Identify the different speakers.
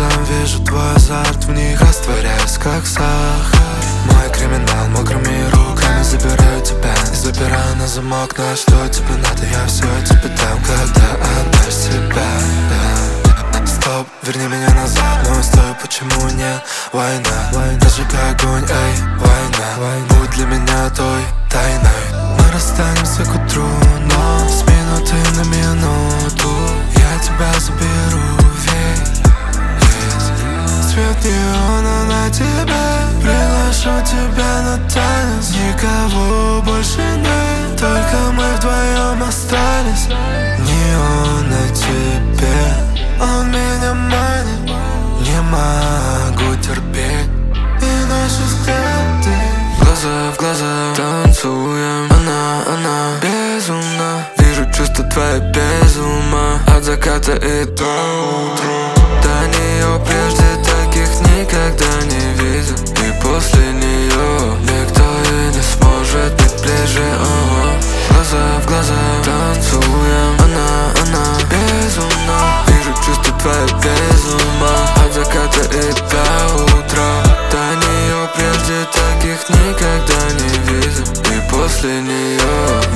Speaker 1: вижу твой азарт, в них растворяюсь, как сахар. Мой криминал мокрыми руками забираю тебя и запираю на замок. Но что тебе надо, я все тебе дам, когда отдашь себя, да. Стоп, верни меня назад, но стой, почему нет? Война, зажигай огонь, эй, война. Будь для меня той тайной. Мы расстанемся к утру, но с минуты на минуту я тебя заберу, ведь есть свет неона на тебе. Приглашу тебя на танец. Никого больше нет, только мы вдвоем остались. Неон на тебе, он меня манит. Не могу терпеть и наши взгляды глаза в глаза танцуем. Она безумна. Вижу чувства твои без ума. От заката и до утра. До нее прежде таких никогда не видел. И после нее никто и не сможет быть ближе. Глаза в глаза танцуем. Она безумна. Вижу чувства твои без ума. От заката и до утра. До нее прежде таких никогда не видел. И после нее